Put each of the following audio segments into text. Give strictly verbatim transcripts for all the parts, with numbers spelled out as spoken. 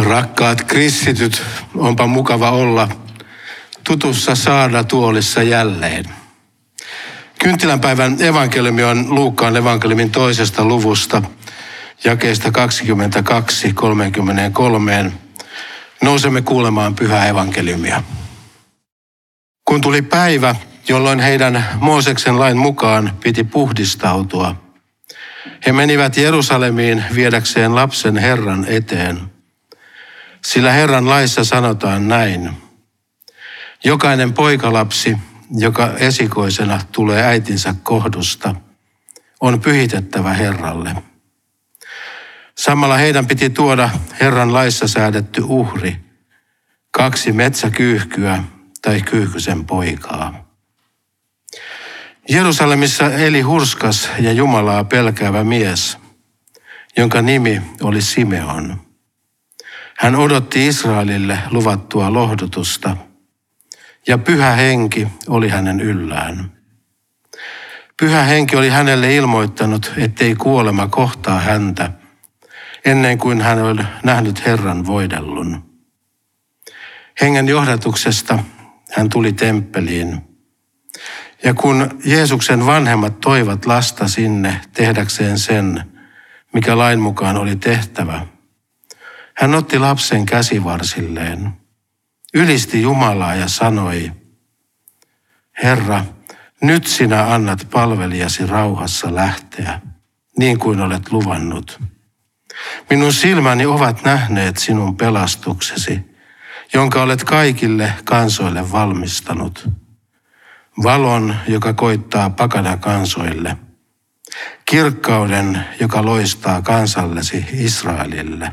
Rakkaat kristityt, onpa mukava olla tutussa saarnatuolissa jälleen. Kynttilänpäivän evankeliumi on Luukkaan evankeliumin toisesta luvusta, jakeista kaksikymmentäkaksi kolmekymmentäkolme. Nousemme kuulemaan pyhää evankeliumia. Kun tuli päivä, jolloin heidän Mooseksen lain mukaan piti puhdistautua, he menivät Jerusalemiin viedäkseen lapsen Herran eteen. Sillä Herran laissa sanotaan näin: jokainen poikalapsi, joka esikoisena tulee äitinsä kohdusta, on pyhitettävä Herralle. Samalla heidän piti tuoda Herran laissa säädetty uhri, kaksi metsäkyyhkyä tai kyyhkysen poikaa. Jerusalemissa eli hurskas ja Jumalaa pelkäävä mies, jonka nimi oli Simeon. Hän odotti Israelille luvattua lohdutusta, ja Pyhä Henki oli hänen yllään. Pyhä Henki oli hänelle ilmoittanut, ettei kuolema kohtaa häntä, ennen kuin hän oli nähnyt Herran voidellun. Hengen johdatuksesta hän tuli temppeliin, ja kun Jeesuksen vanhemmat toivat lasta sinne tehdäkseen sen, mikä lain mukaan oli tehtävä, hän otti lapsen käsivarsilleen, ylisti Jumalaa ja sanoi: Herra, nyt sinä annat palvelijasi rauhassa lähteä, niin kuin olet luvannut. Minun silmäni ovat nähneet sinun pelastuksesi, jonka olet kaikille kansoille valmistanut. Valon, joka koittaa pakana kansoille. Kirkkauden, joka loistaa kansallesi Israelille.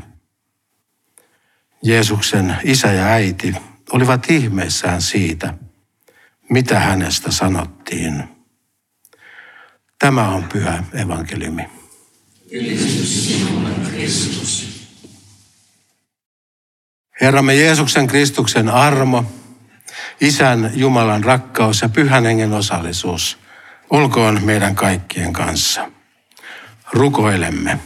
Jeesuksen isä ja äiti olivat ihmeissään siitä, mitä hänestä sanottiin. Tämä on pyhä evankeliumi. Ylistys sinulle, Kristus. Herramme Jeesuksen Kristuksen armo, Isän Jumalan rakkaus ja Pyhän Hengen osallisuus olkoon meidän kaikkien kanssa. Rukoilemme.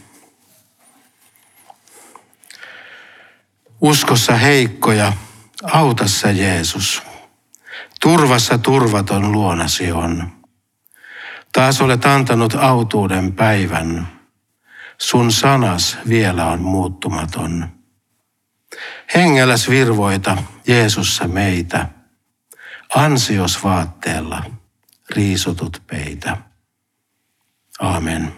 Uskossa heikkoja, autassa Jeesus. Turvassa turvaton luonasi on. Taas olet antanut autuuden päivän. Sun sanas vielä on muuttumaton. Hengelläs virvoita Jeesussa meitä. Ansiosvaatteella riisutut peitä. Aamen.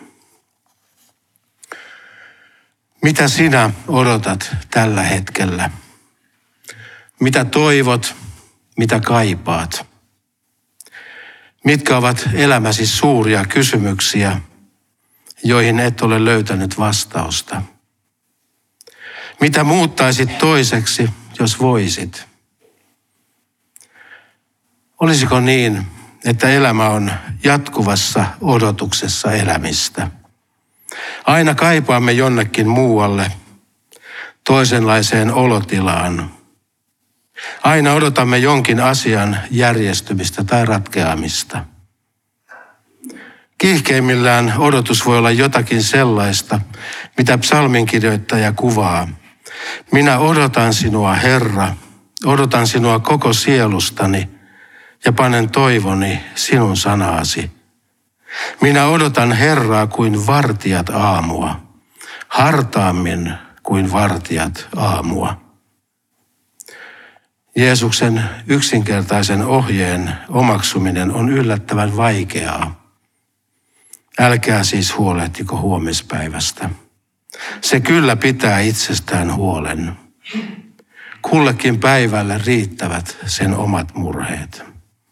Mitä sinä odotat tällä hetkellä? Mitä toivot, mitä kaipaat? Mitkä ovat elämäsi suuria kysymyksiä, joihin et ole löytänyt vastausta? Mitä muuttaisit toiseksi, jos voisit? Olisiko niin, että elämä on jatkuvassa odotuksessa elämistä? Aina kaipaamme jonnekin muualle, toisenlaiseen olotilaan. Aina odotamme jonkin asian järjestymistä tai ratkeamista. Kiihkeimmillään odotus voi olla jotakin sellaista, mitä psalminkirjoittaja kuvaa. Minä odotan sinua, Herra, odotan sinua koko sielustani ja panen toivoni sinun sanaasi. Minä odotan Herraa kuin vartijat aamua, hartaammin kuin vartijat aamua. Jeesuksen yksinkertaisen ohjeen omaksuminen on yllättävän vaikeaa. Älkää siis huolehtiko huomispäivästä. Se kyllä pitää itsestään huolen. Kullekin päivälle riittävät sen omat murheet.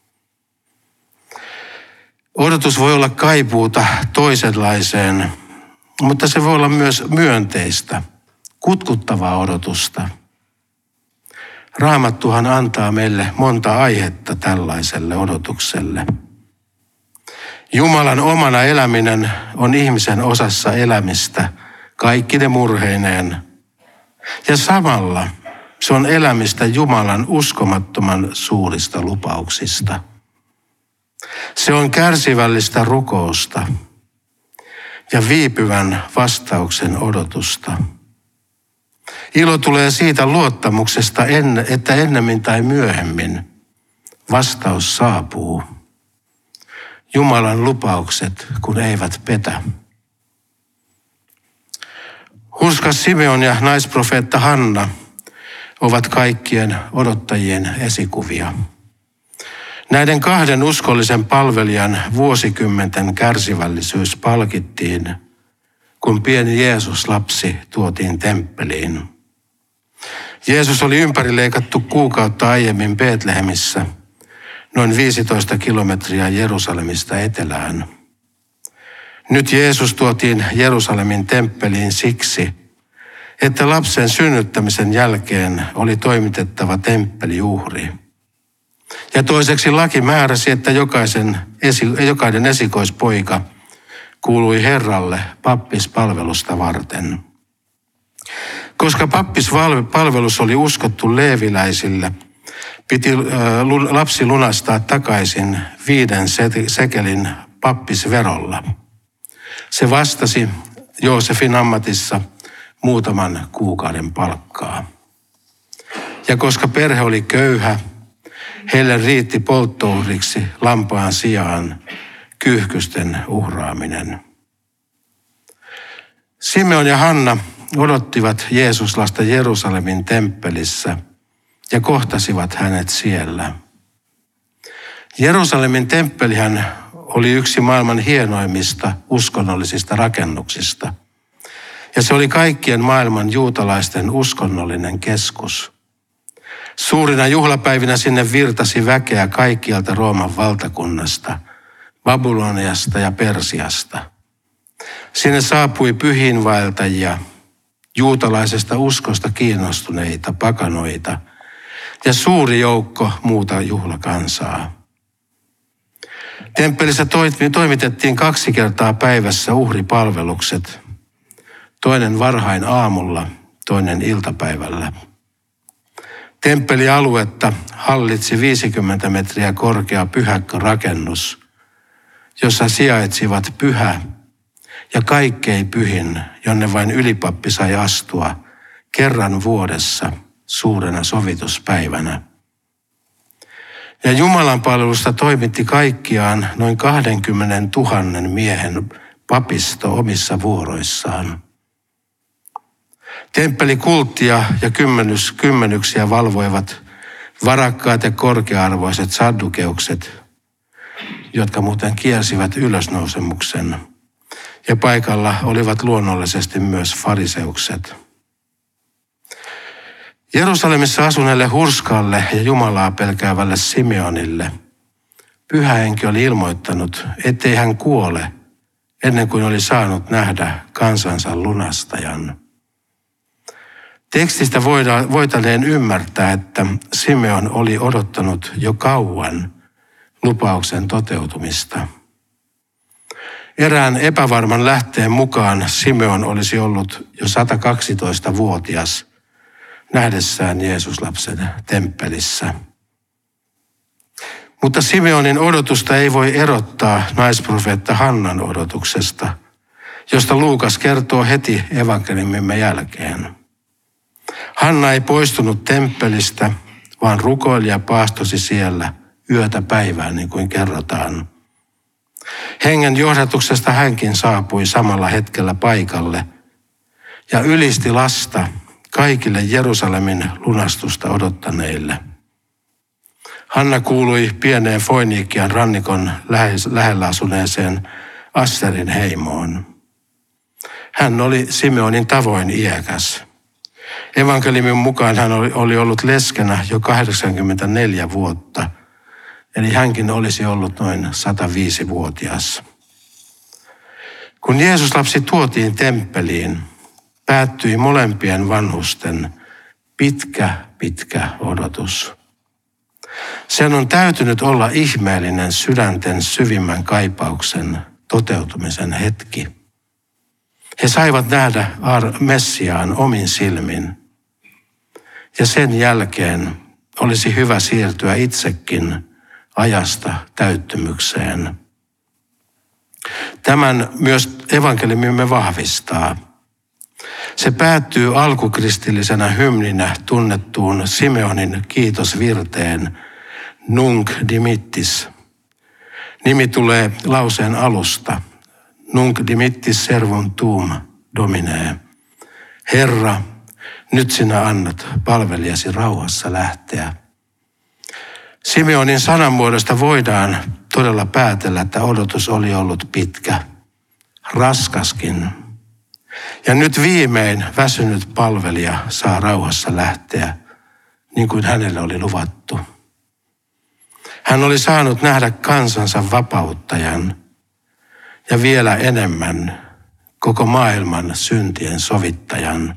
Odotus voi olla kaipuuta toisenlaiseen, mutta se voi olla myös myönteistä, kutkuttavaa odotusta. Raamattuhan antaa meille monta aihetta tällaiselle odotukselle. Jumalan omana eläminen on ihmisen osassa elämistä kaikkine murheineen. Ja samalla se on elämistä Jumalan uskomattoman suurista lupauksista. Se on kärsivällistä rukousta ja viipyvän vastauksen odotusta. Ilo tulee siitä luottamuksesta, että ennemmin tai myöhemmin vastaus saapuu. Jumalan lupaukset, kun eivät petä. Hurskas Simeon ja naisprofeetta Hanna ovat kaikkien odottajien esikuvia. Näiden kahden uskollisen palvelijan vuosikymmenten kärsivällisyys palkittiin, kun pieni Jeesus-lapsi tuotiin temppeliin. Jeesus oli ympärileikattu kuukautta aiemmin Betlehemissä, noin viisitoista kilometriä Jerusalemista etelään. Nyt Jeesus tuotiin Jerusalemin temppeliin siksi, että lapsen synnyttämisen jälkeen oli toimitettava temppeliuhri. Ja toiseksi laki määräsi, että jokaisen, jokainen esikoispoika kuului Herralle pappispalvelusta varten. Koska pappispalvelus oli uskottu leeviläisille, piti lapsi lunastaa takaisin viiden sekelin pappisverolla. Se vastasi Joosefin ammatissa muutaman kuukauden palkkaa. Ja koska perhe oli köyhä, heille riitti polttouhriksi lampaan sijaan kyyhkysten uhraaminen. Simeon ja Hanna odottivat Jeesuslasta Jerusalemin temppelissä ja kohtasivat hänet siellä. Jerusalemin temppelihän oli yksi maailman hienoimmista uskonnollisista rakennuksista. Ja se oli kaikkien maailman juutalaisten uskonnollinen keskus. Suurina juhlapäivinä sinne virtasi väkeä kaikkialta Rooman valtakunnasta, Babyloniasta ja Persiasta. Sinne saapui pyhiinvaeltajia, juutalaisesta uskosta kiinnostuneita pakanoita ja suuri joukko muuta juhlakansaa. Temppelissä toimitettiin kaksi kertaa päivässä uhripalvelukset, toinen varhain aamulla, toinen iltapäivällä. Temppelialuetta hallitsi viisikymmentä metriä korkea pyhäkkörakennus, jossa sijaitsivat pyhä ja kaikkein pyhin, jonne vain ylipappi sai astua kerran vuodessa suurena sovituspäivänä. Ja Jumalan palvelusta toimitti kaikkiaan noin kaksikymmentätuhatta miehen papisto omissa vuoroissaan. Temppelikulttia ja kymmenys, kymmenyksiä valvoivat varakkaat ja korkea-arvoiset saddukeukset, jotka muuten kielsivät ylösnousemuksen. Ja paikalla olivat luonnollisesti myös fariseukset. Jerusalemissa asuneelle hurskaalle ja Jumalaa pelkäävälle Simeonille Pyhä Henki oli ilmoittanut, ettei hän kuole ennen kuin oli saanut nähdä kansansa lunastajan. Tekstistä voitaneen ymmärtää, että Simeon oli odottanut jo kauan lupauksen toteutumista. Erään epävarman lähteen mukaan Simeon olisi ollut jo sata kaksitoistavuotias nähdessään Jeesuslapsen temppelissä. Mutta Simeonin odotusta ei voi erottaa naisprofeetta Hannan odotuksesta, josta Luukas kertoo heti evankeliumimme jälkeen. Hanna ei poistunut temppelistä, vaan rukoili ja paastosi siellä yötä päivään, niin kuin kerrotaan. Hengen johdatuksesta hänkin saapui samalla hetkellä paikalle ja ylisti lasta kaikille Jerusalemin lunastusta odottaneille. Hanna kuului pieneen Foiniikian rannikon lähellä asuneeseen Asserin heimoon. Hän oli Simeonin tavoin iäkäs. Evankeliumin mukaan hän oli ollut leskenä jo kahdeksankymmentäneljä vuotta, eli hänkin olisi ollut noin sataviisivuotias. Kun Jeesuslapsi tuotiin temppeliin, päättyi molempien vanhusten pitkä, pitkä odotus. Sen on täytynyt olla ihmeellinen sydänten syvimmän kaipauksen toteutumisen hetki. He saivat nähdä Messiaan omin silmin. Ja sen jälkeen olisi hyvä siirtyä itsekin ajasta täyttymykseen. Tämän myös evankeliumimme vahvistaa. Se päättyy alkukristillisenä hymninä tunnettuun Simeonin kiitosvirteen Nunc dimittis. Nimi tulee lauseen alusta. Nunc dimittis servum tuum Domine. Herra, nyt sinä annat palvelijasi rauhassa lähteä. Simeonin sanamuodosta voidaan todella päätellä, että odotus oli ollut pitkä, raskaskin. Ja nyt viimein väsynyt palvelija saa rauhassa lähteä, niin kuin hänelle oli luvattu. Hän oli saanut nähdä kansansa vapauttajan ja vielä enemmän koko maailman syntien sovittajan.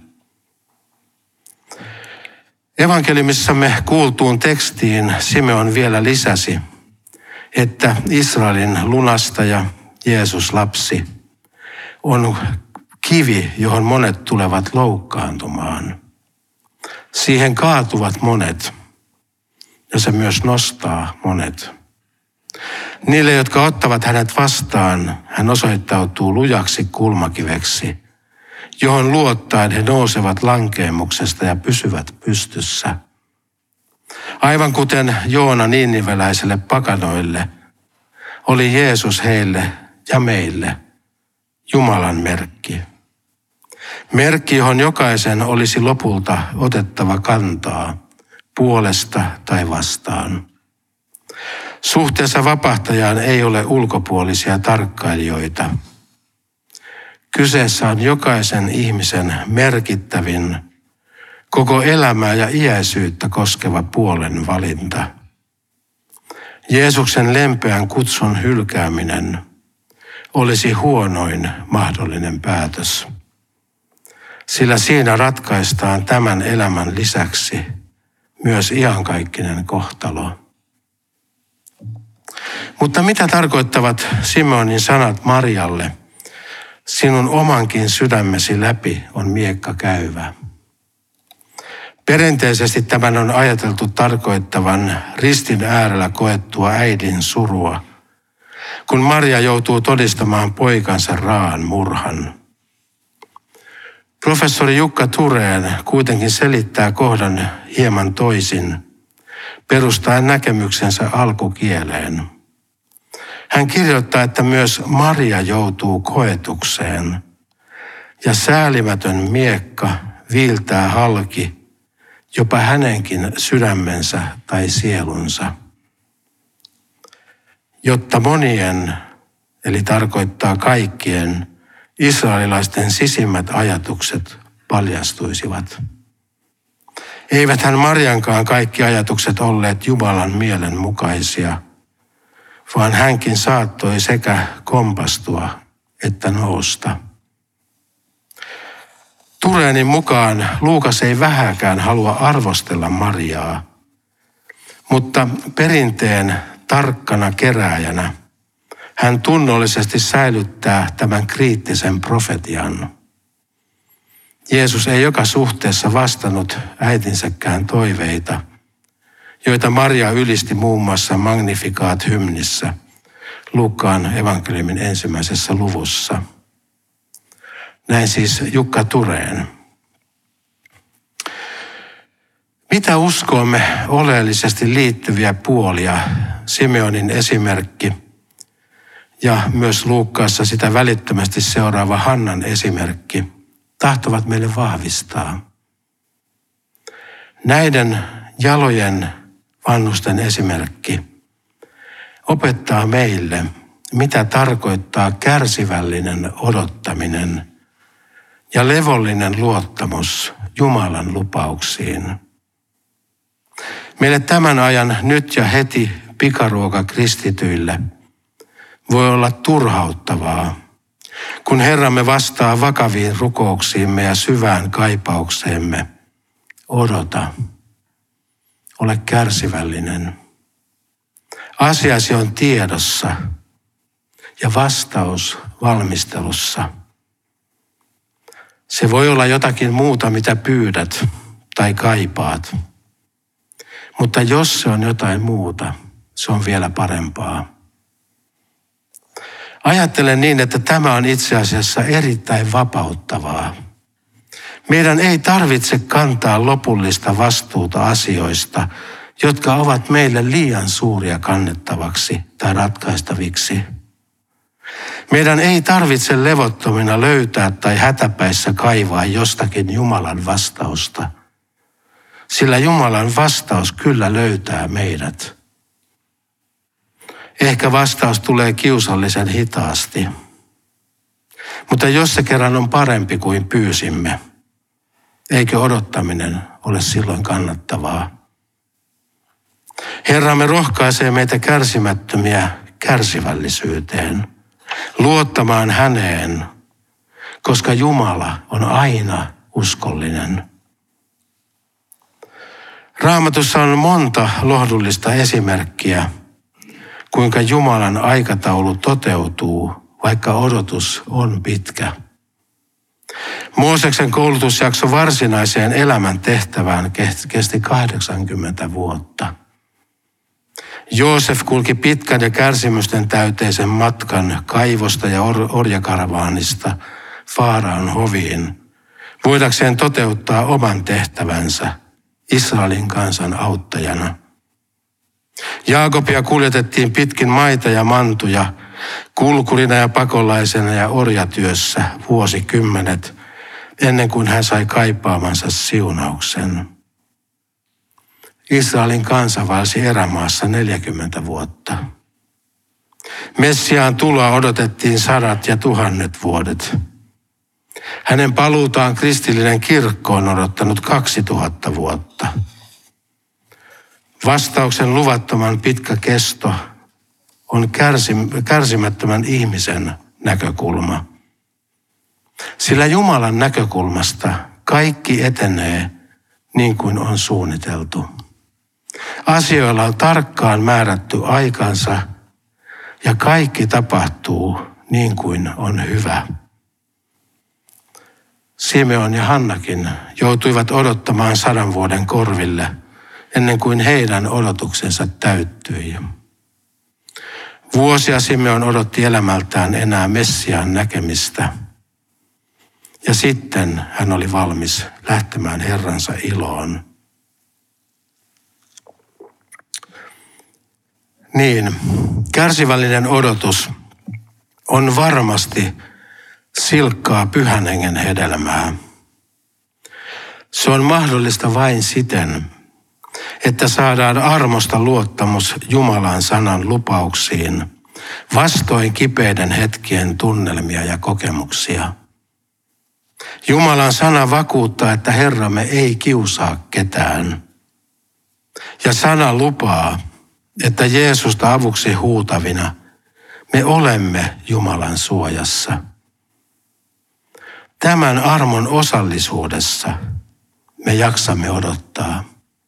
Evankeliumissamme kuultuun tekstiin Simeon vielä lisäsi, että Israelin lunastaja, Jeesus lapsi, on kivi, johon monet tulevat loukkaantumaan. Siihen kaatuvat monet ja se myös nostaa monet. Niille, jotka ottavat hänet vastaan, hän osoittautuu lujaksi kulmakiveksi, johon luottaen he nousevat lankeemuksesta ja pysyvät pystyssä. Aivan kuten Joona niiniveläiselle pakanoille, oli Jeesus heille ja meille Jumalan merkki. Merkki, johon jokaisen olisi lopulta otettava kantaa, puolesta tai vastaan. Suhteessa vapahtajaan ei ole ulkopuolisia tarkkailijoita. Kyseessä on jokaisen ihmisen merkittävin, koko elämää ja iäisyyttä koskeva puolen valinta. Jeesuksen lempeän kutsun hylkääminen olisi huonoin mahdollinen päätös, sillä siinä ratkaistaan tämän elämän lisäksi myös iankaikkinen kohtalo. Mutta mitä tarkoittavat Simeonin sanat Marialle? Sinun omankin sydämesi läpi on miekka käyvä. Perinteisesti tämän on ajateltu tarkoittavan ristin äärellä koettua äidin surua, kun Maria joutuu todistamaan poikansa raaan murhan. Professori Jukka Thurén kuitenkin selittää kohdan hieman toisin, perustaen näkemyksensä alkukieleen. Hän kirjoittaa, että myös Maria joutuu koetukseen ja säälimätön miekka viiltää halki jopa hänenkin sydämensä tai sielunsa. Jotta monien, eli tarkoittaa kaikkien, israelilaisten sisimmät ajatukset paljastuisivat. Eiväthän Mariankaan kaikki ajatukset olleet Jumalan mielen mukaisia, vaan hänkin saattoi sekä kompastua että nousta. Thurénin mukaan Luukas ei vähääkään halua arvostella Mariaa, mutta perinteen tarkkana kerääjänä hän tunnollisesti säilyttää tämän kriittisen profetian. Jeesus ei joka suhteessa vastannut äitinsäkään toiveita, joita Maria ylisti muun muassa Magnificat-hymnissä Luukkaan evankeliumin ensimmäisessä luvussa. Näin siis Jukka Thurén. Mitä uskoomme oleellisesti liittyviä puolia, Simeonin esimerkki ja myös Luukkaassa sitä välittömästi seuraava Hannan esimerkki, tahtovat meille vahvistaa? Näiden jalojen vanhusten esimerkki opettaa meille, mitä tarkoittaa kärsivällinen odottaminen ja levollinen luottamus Jumalan lupauksiin. Meille tämän ajan nyt ja heti pikaruoka kristityille voi olla turhauttavaa, kun Herramme vastaa vakaviin rukouksiimme ja syvään kaipaukseemme. Odota, ole kärsivällinen. Asiasi on tiedossa ja vastaus valmistelussa. Se voi olla jotakin muuta, mitä pyydät tai kaipaat. Mutta jos se on jotain muuta, se on vielä parempaa. Ajattelen niin, että tämä on itse asiassa erittäin vapauttavaa. Meidän ei tarvitse kantaa lopullista vastuuta asioista, jotka ovat meille liian suuria kannettavaksi tai ratkaistaviksi. Meidän ei tarvitse levottomina löytää tai hätäpäissä kaivaa jostakin Jumalan vastausta, sillä Jumalan vastaus kyllä löytää meidät. Ehkä vastaus tulee kiusallisen hitaasti, mutta jos se kerran on parempi kuin pyysimme, eikö odottaminen ole silloin kannattavaa? Herramme rohkaisee meitä kärsimättömiä kärsivällisyyteen, luottamaan häneen, koska Jumala on aina uskollinen. Raamatussa on monta lohdullista esimerkkiä, kuinka Jumalan aikataulu toteutuu, vaikka odotus on pitkä. Mooseksen koulutusjakso varsinaiseen elämän tehtävään kesti kahdeksankymmentä vuotta. Joosef kulki pitkän ja kärsimysten täyteisen matkan kaivosta ja or- orjakaravaanista Faaraon hoviin, voidakseen toteuttaa oman tehtävänsä Israelin kansan auttajana. Jaakobia kuljetettiin pitkin maita ja mantuja, kulkurina ja pakolaisena ja orjatyössä vuosikymmenet, ennen kuin hän sai kaipaamansa siunauksen. Israelin kansa valsi erämaassa neljäkymmentä vuotta. Messiaan tuloa odotettiin sadat ja tuhannet vuodet. Hänen paluutaan kristillinen kirkko on odottanut kaksituhatta vuotta. Vastauksen luvattoman pitkä kesto on kärsim- kärsimättömän ihmisen näkökulma. Sillä Jumalan näkökulmasta kaikki etenee niin kuin on suunniteltu. Asioilla on tarkkaan määrätty aikansa ja kaikki tapahtuu niin kuin on hyvä. Simeon ja Hannakin joutuivat odottamaan sadan vuoden korville ennen kuin heidän odotuksensa täyttyi. Vuosia Simeon odotti elämältään enää Messiaan näkemistä. Ja sitten hän oli valmis lähtemään Herransa iloon. Niin, kärsivällinen odotus on varmasti silkkaa pyhän hengen hedelmää. Se on mahdollista vain siten, että saadaan armosta luottamus Jumalan sanan lupauksiin, vastoin kipeiden hetkien tunnelmia ja kokemuksia. Jumalan sana vakuuttaa, että Herramme ei kiusaa ketään. Ja sana lupaa, että Jeesusta avuksi huutavina me olemme Jumalan suojassa. Tämän armon osallisuudessa me jaksamme odottaa.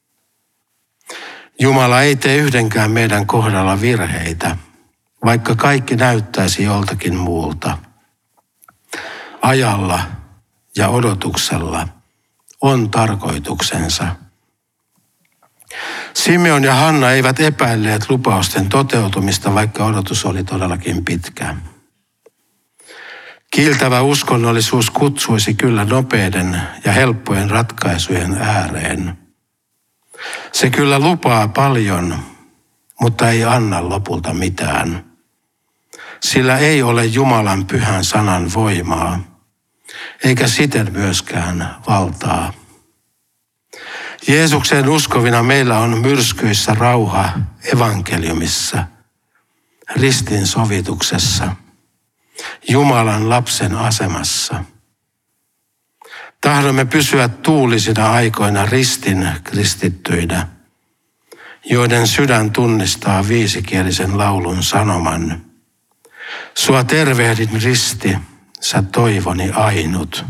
Jumala ei tee yhdenkään meidän kohdalla virheitä, vaikka kaikki näyttäisi joltakin muulta. Ajalla ja odotuksella on tarkoituksensa. Simeon ja Hanna eivät epäilleet lupausten toteutumista, vaikka odotus oli todellakin pitkä. Kiiltävä uskonnollisuus kutsuisi kyllä nopeiden ja helppojen ratkaisujen ääreen. Se kyllä lupaa paljon, mutta ei anna lopulta mitään. Sillä ei ole Jumalan pyhän sanan voimaa, eikä siten myöskään valtaa. Jeesukseen uskovina meillä on myrskyissä rauha evankeliumissa, ristin sovituksessa, Jumalan lapsen asemassa. Tahdomme pysyä tuulisina aikoina ristin kristittyinä, joiden sydän tunnistaa viisikielisen laulun sanoman. Sua tervehdin risti, sä toivoni ainut.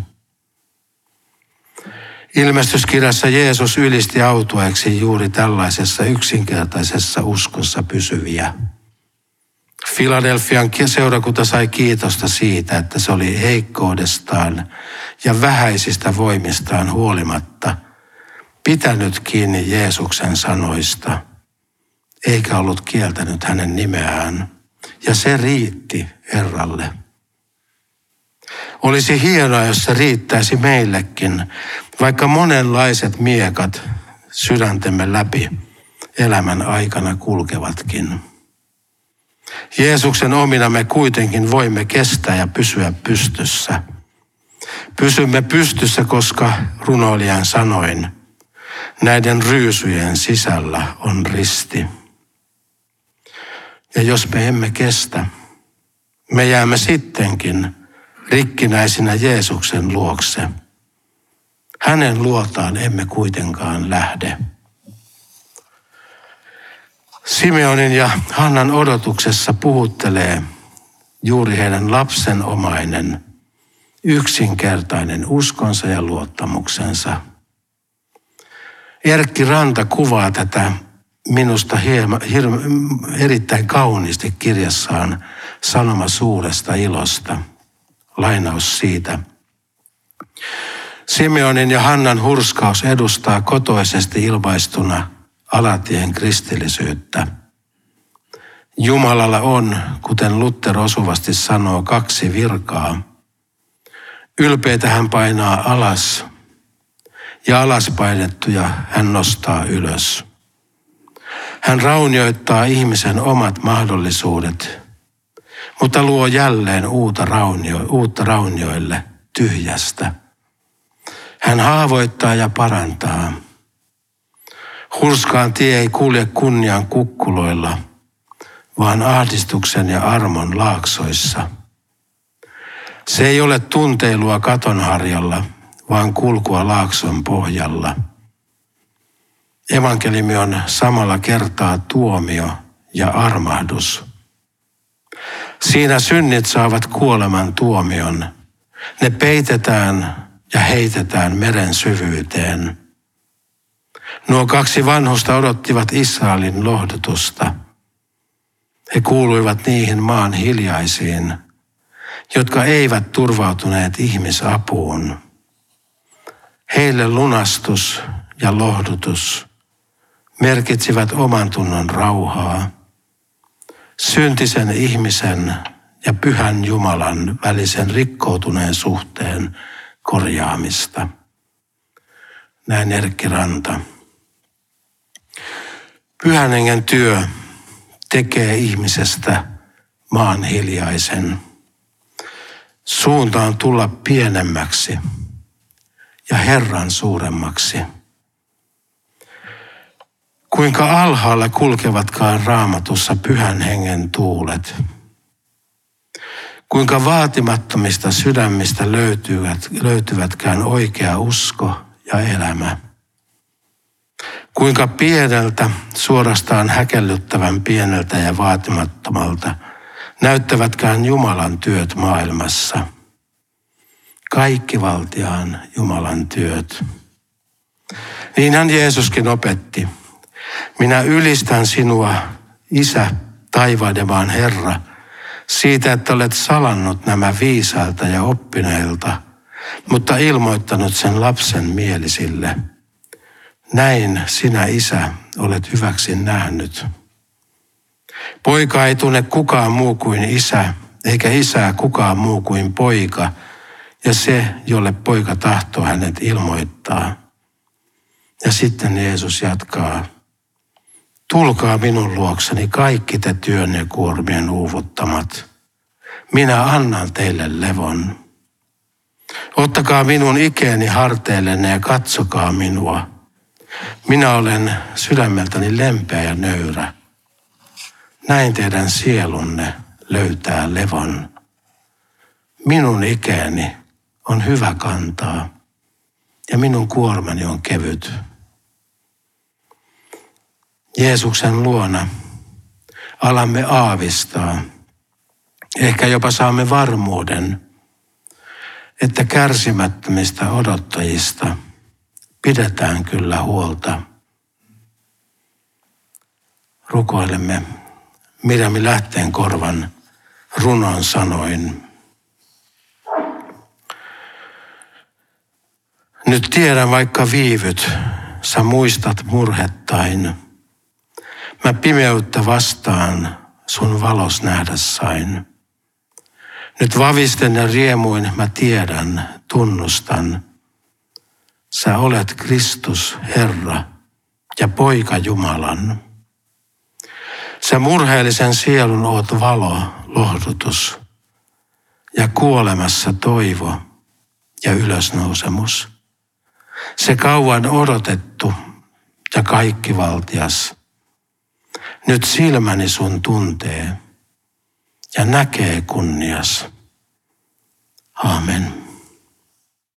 Ilmestyskirjassa Jeesus ylisti autueeksi juuri tällaisessa yksinkertaisessa uskossa pysyviä. Filadelfian seurakunta sai kiitosta siitä, että se oli heikkoudestaan ja vähäisistä voimistaan huolimatta pitänyt kiinni Jeesuksen sanoista, eikä ollut kieltänyt hänen nimeään, ja se riitti Herralle. Olisi hienoa, jos se riittäisi meillekin, vaikka monenlaiset miekat sydäntemme läpi elämän aikana kulkevatkin. Jeesuksen omina me kuitenkin voimme kestää ja pysyä pystyssä. Pysymme pystyssä, koska runoilijan sanoin, näiden ryysyjen sisällä on risti. Ja jos me emme kestä, me jäämme sittenkin rikkinäisinä Jeesuksen luokse. Hänen luotaan emme kuitenkaan lähde. Simeonin ja Hannan odotuksessa puhuttelee juuri heidän lapsenomainen, yksinkertainen uskonsa ja luottamuksensa. Erkki Ranta kuvaa tätä minusta hieman, hirve, erittäin kauniisti kirjassaan Sanoma suuresta ilosta. Lainaus siitä. Simeonin ja Hannan hurskaus edustaa kotoisesti ilmaistuna alatien kristillisyyttä. Jumalalla on, kuten Luther osuvasti sanoo, kaksi virkaa. Ylpeitä hän painaa alas ja alaspainettuja hän nostaa ylös. Hän raunioittaa ihmisen omat mahdollisuudet, mutta luo jälleen uutta, raunio, uutta raunioille tyhjästä. Hän haavoittaa ja parantaa. Hurskaan tie ei kulje kunnian kukkuloilla, vaan ahdistuksen ja armon laaksoissa. Se ei ole tunteilua katonharjalla, vaan kulkua laakson pohjalla. Evankeliumi on samalla kertaa tuomio ja armahdus. Siinä synnit saavat kuoleman tuomion. Ne peitetään ja heitetään meren syvyyteen. Nuo kaksi vanhusta odottivat Israelin lohdutusta. He kuuluivat niihin maan hiljaisiin, jotka eivät turvautuneet ihmisapuun. Heille lunastus ja lohdutus merkitsivät oman tunnon rauhaa, syntisen ihmisen ja pyhän Jumalan välisen rikkoutuneen suhteen korjaamista. Näin Erkki Ranta. Pyhän hengen työ tekee ihmisestä maan hiljaisen. Suunta on tulla pienemmäksi ja Herran suuremmaksi. Kuinka alhaalla kulkevatkaan Raamatussa pyhän hengen tuulet. Kuinka vaatimattomista sydämistä löytyvät, löytyvätkään oikea usko ja elämä. Kuinka pieneltä, suorastaan häkellyttävän pieneltä ja vaatimattomalta näyttävätkään Jumalan työt maailmassa. Kaikkivaltiaan Jumalan työt. Niinhän Jeesuskin opetti. Minä ylistän sinua, Isä, taivaiden maan Herra, siitä, että olet salannut nämä viisailta ja oppineilta, mutta ilmoittanut sen lapsen mielisille. Näin sinä, Isä, olet hyväksi nähnyt. Poika ei tunne kukaan muu kuin Isä, eikä Isää kukaan muu kuin poika, ja se, jolle poika tahtoo hänet ilmoittaa. Ja sitten Jeesus jatkaa. Tulkaa minun luokseni kaikki te työn ja kuormien uuvuttamat. Minä annan teille levon. Ottakaa minun ikeeni harteillenne ja katsokaa minua. Minä olen sydämeltäni lempeä ja nöyrä. Näin teidän sielunne löytää levon. Minun ikeeni on hyvä kantaa ja minun kuormani on kevyt. Jeesuksen luona alamme aavistaa, ehkä jopa saamme varmuuden, että kärsimättömistä odottajista pidetään kyllä huolta. Rukoilemme Mirjami Lähteenkorvan runon sanoin. Nyt tiedän vaikka viivyt, sä muistat murhettain. Mä pimeyttä vastaan sun valos nähdä sain. Nyt vavisten ja riemuin mä tiedän, tunnustan. Sä olet Kristus, Herra ja Poika Jumalan. Sä murheellisen sielun oot valo, lohdutus ja kuolemassa toivo ja ylösnousemus. Se kauan odotettu ja kaikkivaltias. Nyt silmäni sun tuntee ja näkee kunnias. Aamen.